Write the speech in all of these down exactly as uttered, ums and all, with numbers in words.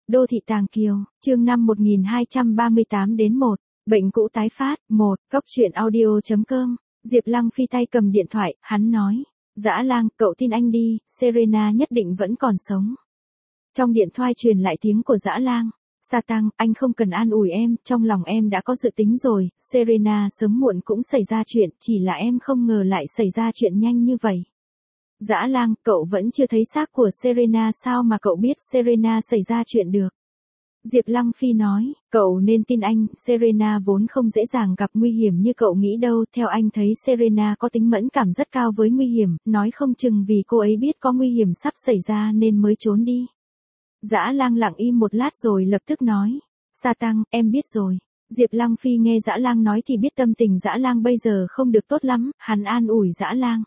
Đô thị Tàng Kiều, chương năm một nghìn hai trăm ba mươi tám đến một, bệnh cũ tái phát, một, cốc truyện audio.com, Diệp Lăng Phi tay cầm điện thoại, hắn nói, Dã Lang, cậu tin anh đi, Serena nhất định vẫn còn sống. Trong điện thoại truyền lại tiếng của Dã Lang, Sa Tăng, anh không cần an ủi em, trong lòng em đã có dự tính rồi, Serena sớm muộn cũng xảy ra chuyện, chỉ là em không ngờ lại xảy ra chuyện nhanh như vậy. Dã Lang, cậu vẫn chưa thấy xác của Serena sao mà cậu biết Serena xảy ra chuyện được? Diệp Lăng Phi nói, cậu nên tin anh, Serena vốn không dễ dàng gặp nguy hiểm như cậu nghĩ đâu, theo anh thấy Serena có tính mẫn cảm rất cao với nguy hiểm, nói không chừng vì cô ấy biết có nguy hiểm sắp xảy ra nên mới trốn đi. Dã Lang lặng im một lát rồi lập tức nói, Sa Tăng, em biết rồi. Diệp Lăng Phi nghe Dã Lang nói thì biết tâm tình Dã Lang bây giờ không được tốt lắm, hắn an ủi Dã Lang.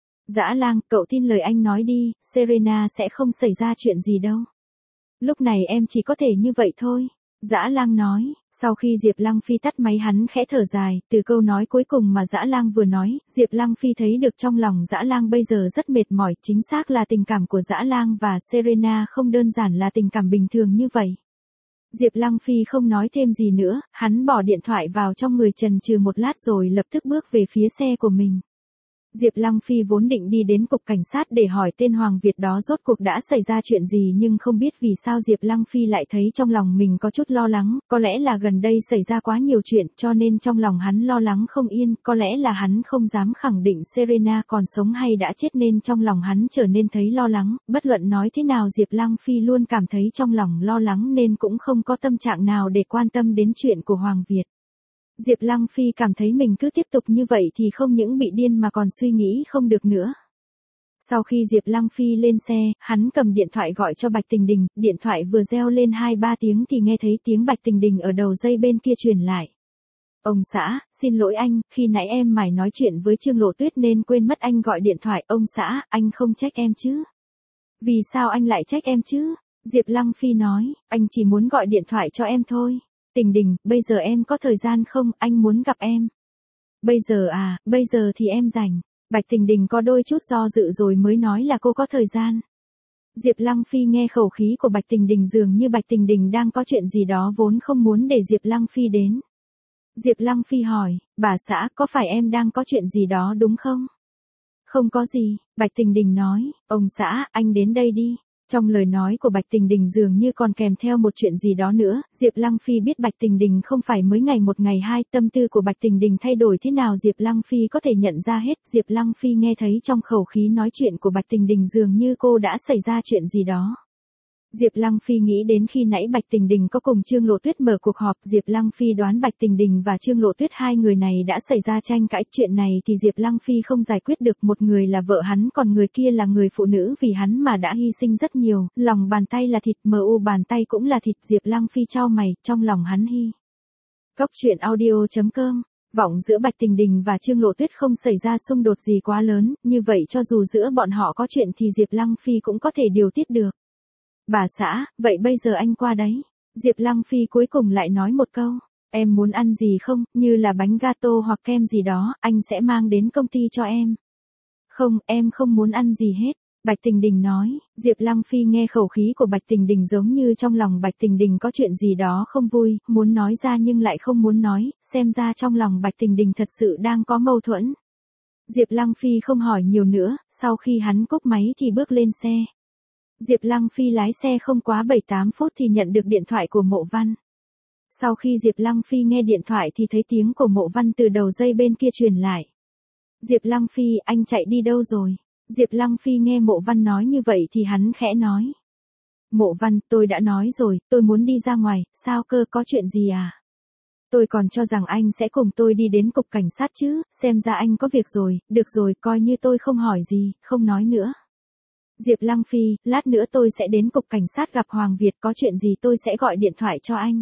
Dã Lang, cậu tin lời anh nói đi, Serena sẽ không xảy ra chuyện gì đâu. Lúc này em chỉ có thể như vậy thôi. Dã Lang nói, sau khi Diệp Lăng Phi tắt máy hắn khẽ thở dài, từ câu nói cuối cùng mà Dã Lang vừa nói, Diệp Lăng Phi thấy được trong lòng Dã Lang bây giờ rất mệt mỏi, chính xác là tình cảm của Dã Lang và Serena không đơn giản là tình cảm bình thường như vậy. Diệp Lăng Phi không nói thêm gì nữa, hắn bỏ điện thoại vào trong người chần chừ một lát rồi lập tức bước về phía xe của mình. Diệp Lăng Phi vốn định đi đến cục cảnh sát để hỏi tên Hoàng Việt đó rốt cuộc đã xảy ra chuyện gì nhưng không biết vì sao Diệp Lăng Phi lại thấy trong lòng mình có chút lo lắng, có lẽ là gần đây xảy ra quá nhiều chuyện cho nên trong lòng hắn lo lắng không yên, có lẽ là hắn không dám khẳng định Serena còn sống hay đã chết nên trong lòng hắn trở nên thấy lo lắng, bất luận nói thế nào Diệp Lăng Phi luôn cảm thấy trong lòng lo lắng nên cũng không có tâm trạng nào để quan tâm đến chuyện của Hoàng Việt. Diệp Lăng Phi cảm thấy mình cứ tiếp tục như vậy thì không những bị điên mà còn suy nghĩ không được nữa. Sau khi Diệp Lăng Phi lên xe, hắn cầm điện thoại gọi cho Bạch Tình Đình, điện thoại vừa reo lên hai ba tiếng thì nghe thấy tiếng Bạch Tình Đình ở đầu dây bên kia truyền lại. Ông xã, xin lỗi anh, khi nãy em mải nói chuyện với Trương Lộ Tuyết nên quên mất anh gọi điện thoại. Ông xã, anh không trách em chứ? Vì sao anh lại trách em chứ? Diệp Lăng Phi nói, anh chỉ muốn gọi điện thoại cho em thôi. Tình Đình, bây giờ em có thời gian không, anh muốn gặp em. Bây giờ à, bây giờ thì em rảnh. Bạch Tình Đình có đôi chút do dự rồi mới nói là cô có thời gian. Diệp Lăng Phi nghe khẩu khí của Bạch Tình Đình dường như Bạch Tình Đình đang có chuyện gì đó vốn không muốn để Diệp Lăng Phi đến. Diệp Lăng Phi hỏi, bà xã, có phải em đang có chuyện gì đó đúng không? Không có gì, Bạch Tình Đình nói, ông xã, anh đến đây đi. Trong lời nói của Bạch Tình Đình dường như còn kèm theo một chuyện gì đó nữa, Diệp Lăng Phi biết Bạch Tình Đình không phải mới ngày một ngày hai, tâm tư của Bạch Tình Đình thay đổi thế nào Diệp Lăng Phi có thể nhận ra hết, Diệp Lăng Phi nghe thấy trong khẩu khí nói chuyện của Bạch Tình Đình dường như cô đã xảy ra chuyện gì đó. Diệp Lăng Phi nghĩ đến khi nãy Bạch Tình Đình có cùng Trương Lộ Tuyết mở cuộc họp, Diệp Lăng Phi đoán Bạch Tình Đình và Trương Lộ Tuyết hai người này đã xảy ra tranh cãi, chuyện này thì Diệp Lăng Phi không giải quyết được, một người là vợ hắn còn người kia là người phụ nữ vì hắn mà đã hy sinh rất nhiều, lòng bàn tay là thịt, mờ u bàn tay cũng là thịt, Diệp Lăng Phi chau mày, trong lòng hắn hy. Cốc truyện audio.com, vọng giữa Bạch Tình Đình và Trương Lộ Tuyết không xảy ra xung đột gì quá lớn, như vậy cho dù giữa bọn họ có chuyện thì Diệp Lăng Phi cũng có thể điều tiết được. Bà xã, vậy bây giờ anh qua đấy. Diệp Lăng Phi cuối cùng lại nói một câu, em muốn ăn gì không, như là bánh gato hoặc kem gì đó, anh sẽ mang đến công ty cho em. Không, em không muốn ăn gì hết. Bạch Tình Đình nói, Diệp Lăng Phi nghe khẩu khí của Bạch Tình Đình giống như trong lòng Bạch Tình Đình có chuyện gì đó không vui, muốn nói ra nhưng lại không muốn nói, xem ra trong lòng Bạch Tình Đình thật sự đang có mâu thuẫn. Diệp Lăng Phi không hỏi nhiều nữa, sau khi hắn cúp máy thì bước lên xe. Diệp Lăng Phi lái xe không quá bảy tám phút thì nhận được điện thoại của Mộ Văn. Sau khi Diệp Lăng Phi nghe điện thoại thì thấy tiếng của Mộ Văn từ đầu dây bên kia truyền lại. Diệp Lăng Phi, anh chạy đi đâu rồi? Diệp Lăng Phi nghe Mộ Văn nói như vậy thì hắn khẽ nói. Mộ Văn, tôi đã nói rồi, tôi muốn đi ra ngoài, sao cơ, có chuyện gì à? Tôi còn cho rằng anh sẽ cùng tôi đi đến cục cảnh sát chứ, xem ra anh có việc rồi, được rồi, coi như tôi không hỏi gì, không nói nữa. Diệp Lăng Phi, lát nữa tôi sẽ đến cục cảnh sát gặp Hoàng Việt, có chuyện gì tôi sẽ gọi điện thoại cho anh.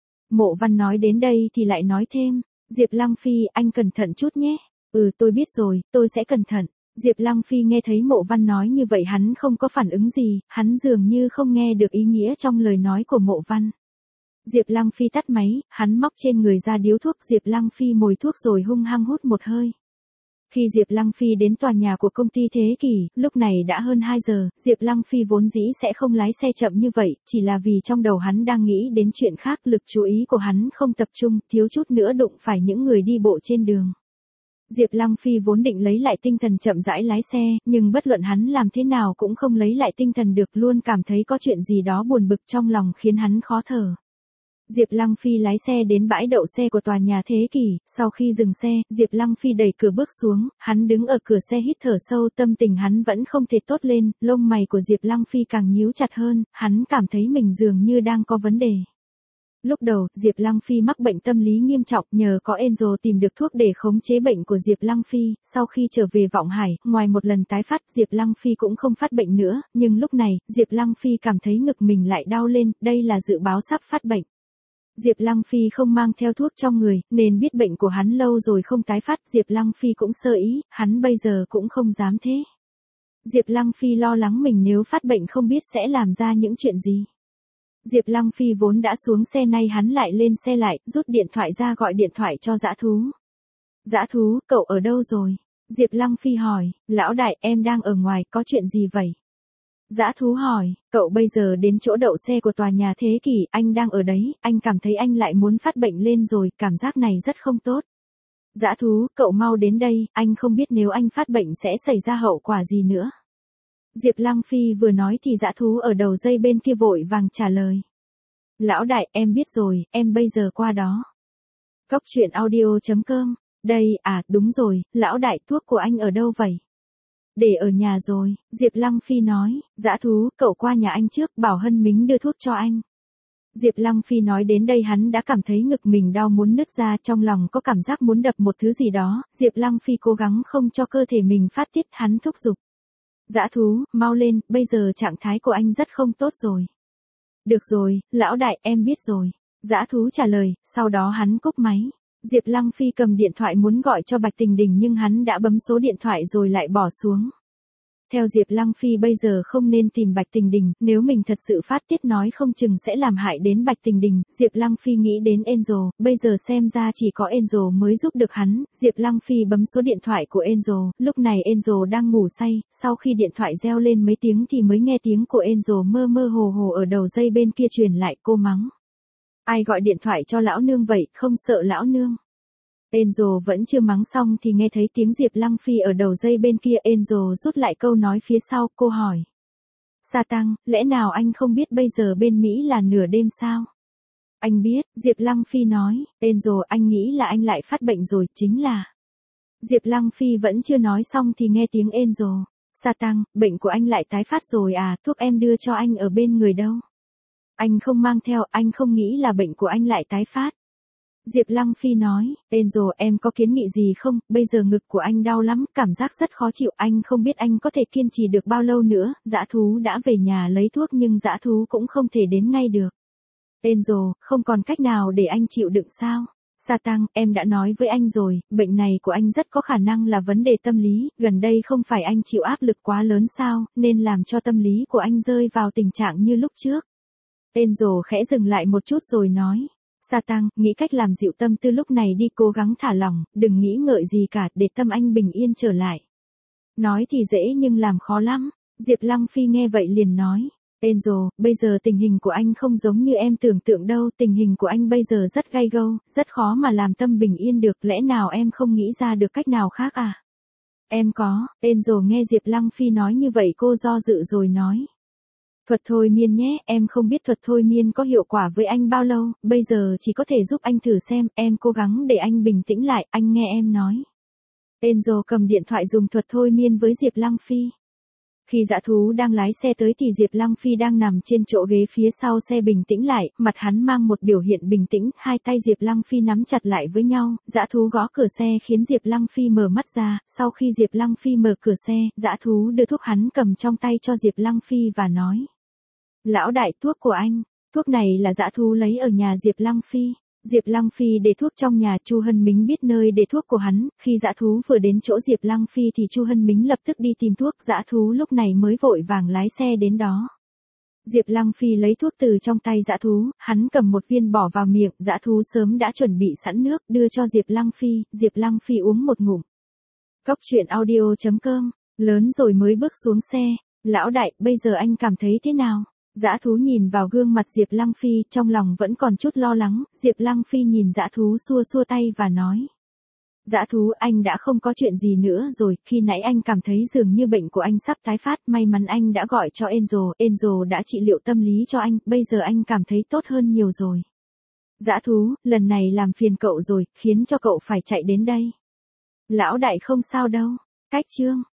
Mộ Văn nói đến đây thì lại nói thêm, Diệp Lăng Phi, anh cẩn thận chút nhé. Ừ, tôi biết rồi, tôi sẽ cẩn thận. Diệp Lăng Phi nghe thấy Mộ Văn nói như vậy hắn không có phản ứng gì, hắn dường như không nghe được ý nghĩa trong lời nói của Mộ Văn. Diệp Lăng Phi tắt máy, hắn móc trên người ra điếu thuốc, Diệp Lăng Phi mồi thuốc rồi hung hăng hút một hơi. Khi Diệp Lăng Phi đến tòa nhà của công ty Thế Kỷ, lúc này đã hơn hai giờ, Diệp Lăng Phi vốn dĩ sẽ không lái xe chậm như vậy, chỉ là vì trong đầu hắn đang nghĩ đến chuyện khác, lực chú ý của hắn không tập trung, thiếu chút nữa đụng phải những người đi bộ trên đường. Diệp Lăng Phi vốn định lấy lại tinh thần chậm rãi lái xe, nhưng bất luận hắn làm thế nào cũng không lấy lại tinh thần được, luôn cảm thấy có chuyện gì đó buồn bực trong lòng khiến hắn khó thở. Diệp Lăng Phi lái xe đến bãi đậu xe của tòa nhà Thế Kỷ, sau khi dừng xe, Diệp Lăng Phi đẩy cửa bước xuống, hắn đứng ở cửa xe hít thở sâu, tâm tình hắn vẫn không thể tốt lên, lông mày của Diệp Lăng Phi càng nhíu chặt hơn, hắn cảm thấy mình dường như đang có vấn đề. Lúc đầu, Diệp Lăng Phi mắc bệnh tâm lý nghiêm trọng, nhờ có Angel tìm được thuốc để khống chế bệnh của Diệp Lăng Phi, sau khi trở về Vọng Hải, ngoài một lần tái phát, Diệp Lăng Phi cũng không phát bệnh nữa, nhưng lúc này, Diệp Lăng Phi cảm thấy ngực mình lại đau lên, đây là dự báo sắp phát bệnh. Diệp Lăng Phi không mang theo thuốc trong người, nên biết bệnh của hắn lâu rồi không tái phát, Diệp Lăng Phi cũng sơ ý, hắn bây giờ cũng không dám thế. Diệp Lăng Phi lo lắng mình nếu phát bệnh không biết sẽ làm ra những chuyện gì. Diệp Lăng Phi vốn đã xuống xe, nay hắn lại lên xe lại, rút điện thoại ra gọi điện thoại cho Dã Thú. Dã Thú, cậu ở đâu rồi? Diệp Lăng Phi hỏi, lão đại, em đang ở ngoài, có chuyện gì vậy? Dã Thú hỏi, cậu bây giờ đến chỗ đậu xe của tòa nhà Thế Kỷ, anh đang ở đấy, anh cảm thấy anh lại muốn phát bệnh lên rồi, cảm giác này rất không tốt. Dã Thú, cậu mau đến đây, anh không biết nếu anh phát bệnh sẽ xảy ra hậu quả gì nữa. Diệp Lăng Phi vừa nói thì Dã Thú ở đầu dây bên kia vội vàng trả lời. Lão đại, em biết rồi, em bây giờ qua đó. Cốc truyện audio chấm com, đây, à, đúng rồi, lão đại, thuốc của anh ở đâu vậy? Để ở nhà rồi, Diệp Lăng Phi nói, Dã Thú, cậu qua nhà anh trước, bảo Hân Mính đưa thuốc cho anh. Diệp Lăng Phi nói đến đây hắn đã cảm thấy ngực mình đau muốn nứt ra, trong lòng có cảm giác muốn đập một thứ gì đó, Diệp Lăng Phi cố gắng không cho cơ thể mình phát tiết, hắn thúc giục. Dã Thú, mau lên, bây giờ trạng thái của anh rất không tốt rồi. Được rồi, lão đại, em biết rồi. Dã Thú trả lời, sau đó hắn cúp máy. Diệp Lăng Phi cầm điện thoại muốn gọi cho Bạch Tình Đình nhưng hắn đã bấm số điện thoại rồi lại bỏ xuống. Theo Diệp Lăng Phi bây giờ không nên tìm Bạch Tình Đình, nếu mình thật sự phát tiết nói không chừng sẽ làm hại đến Bạch Tình Đình. Diệp Lăng Phi nghĩ đến Angel, bây giờ xem ra chỉ có Angel mới giúp được hắn. Diệp Lăng Phi bấm số điện thoại của Angel, lúc này Angel đang ngủ say, sau khi điện thoại reo lên mấy tiếng thì mới nghe tiếng của Angel mơ mơ hồ hồ ở đầu dây bên kia truyền lại, cô mắng. Ai gọi điện thoại cho lão nương vậy, không sợ lão nương? Angel vẫn chưa mắng xong thì nghe thấy tiếng Diệp Lăng Phi ở đầu dây bên kia, Angel rút lại câu nói phía sau, cô hỏi. Sa Tăng, lẽ nào anh không biết bây giờ bên Mỹ là nửa đêm sao? Anh biết, Diệp Lăng Phi nói, Angel, anh nghĩ là anh lại phát bệnh rồi, chính là. Diệp Lăng Phi vẫn chưa nói xong thì nghe tiếng Angel. Sa Tăng, bệnh của anh lại tái phát rồi à, thuốc em đưa cho anh ở bên người đâu? Anh không mang theo, anh không nghĩ là bệnh của anh lại tái phát. Diệp Lăng Phi nói, Angel, em có kiến nghị gì không, bây giờ ngực của anh đau lắm, cảm giác rất khó chịu, anh không biết anh có thể kiên trì được bao lâu nữa. Dã Thú đã về nhà lấy thuốc nhưng Dã Thú cũng không thể đến ngay được. Angel, không còn cách nào để anh chịu đựng sao? Sa Tăng, em đã nói với anh rồi, bệnh này của anh rất có khả năng là vấn đề tâm lý, gần đây không phải anh chịu áp lực quá lớn sao, nên làm cho tâm lý của anh rơi vào tình trạng như lúc trước. Angel khẽ dừng lại một chút rồi nói. Sa Tăng, nghĩ cách làm dịu tâm tư lúc này đi, cố gắng thả lỏng, đừng nghĩ ngợi gì cả, để tâm anh bình yên trở lại. Nói thì dễ nhưng làm khó lắm. Diệp Lăng Phi nghe vậy liền nói. Angel, bây giờ tình hình của anh không giống như em tưởng tượng đâu, tình hình của anh bây giờ rất gay go, rất khó mà làm tâm bình yên được, lẽ nào em không nghĩ ra được cách nào khác à? Em có, Angel nghe Diệp Lăng Phi nói như vậy cô do dự rồi nói. Thuật thôi miên nhé, em không biết thuật thôi miên có hiệu quả với anh bao lâu, bây giờ chỉ có thể giúp anh thử xem, em cố gắng để anh bình tĩnh lại, anh nghe em nói. Angel cầm điện thoại dùng thuật thôi miên với Diệp Lăng Phi. Khi Dã Thú đang lái xe tới thì Diệp Lăng Phi đang nằm trên chỗ ghế phía sau xe bình tĩnh lại, mặt hắn mang một biểu hiện bình tĩnh, hai tay Diệp Lăng Phi nắm chặt lại với nhau, Dã Thú gõ cửa xe khiến Diệp Lăng Phi mở mắt ra, sau khi Diệp Lăng Phi mở cửa xe, Dã Thú đưa thuốc hắn cầm trong tay cho Diệp Lăng Phi và nói. Lão đại, thuốc của anh, thuốc này là Dã Thú lấy ở nhà Diệp Lăng Phi. Diệp Lăng Phi để thuốc trong nhà, Chu Hân Mính biết nơi để thuốc của hắn, khi Dã Thú vừa đến chỗ Diệp Lăng Phi thì Chu Hân Mính lập tức đi tìm thuốc, Dã Thú lúc này mới vội vàng lái xe đến đó. Diệp Lăng Phi lấy thuốc từ trong tay Dã Thú, hắn cầm một viên bỏ vào miệng, Dã Thú sớm đã chuẩn bị sẵn nước, đưa cho Diệp Lăng Phi, Diệp Lăng Phi uống một ngụm. Cốc truyện audio chấm com, lớn rồi mới bước xuống xe. Lão đại, bây giờ anh cảm thấy thế nào? Dã thú nhìn vào gương mặt Diệp Lăng Phi, trong lòng vẫn còn chút lo lắng. Diệp Lăng Phi nhìn dã thú xua xua tay và nói. Dã thú, anh đã không có chuyện gì nữa rồi, khi nãy anh cảm thấy dường như bệnh của anh sắp tái phát, may mắn anh đã gọi cho Angel, Angel đã trị liệu tâm lý cho anh, bây giờ anh cảm thấy tốt hơn nhiều rồi. Dã thú, lần này làm phiền cậu rồi, khiến cho cậu phải chạy đến đây. Lão đại không sao đâu. Cách chương